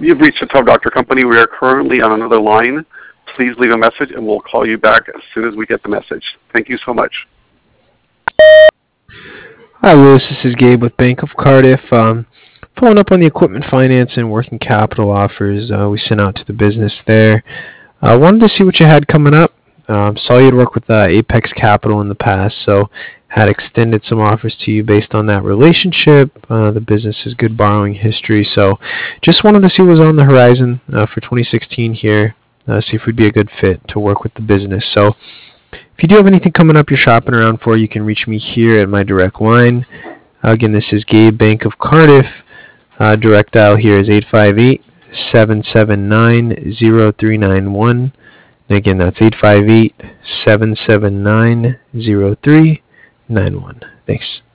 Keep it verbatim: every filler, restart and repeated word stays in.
You've reached the Tough Doctor Company. We are currently on another line. Please leave a message, and we'll call you back as soon as we get the message. Thank you so much. Hi, Lewis. This is Gabe with Bank of Cardiff. Um, following up on the equipment finance and working capital offers uh, we sent out to the business there. I uh, wanted to see what you had coming up. Um, saw you'd worked with uh, Apex Capital in the past, so had extended some offers to you based on that relationship. Uh, the business has good borrowing history, so just wanted to see what was on the horizon uh, for twenty sixteen here. Uh, see if we'd be a good fit to work with the business. So if you do have anything coming up you're shopping around for, you can reach me here at my direct line. Uh, again, this is Gabe, Bank of Cardiff. Uh, direct dial here is eight five eight, seven seven nine, zero three nine one. And again, that's eight five eight, seven seven nine, zero three nine one. Thanks.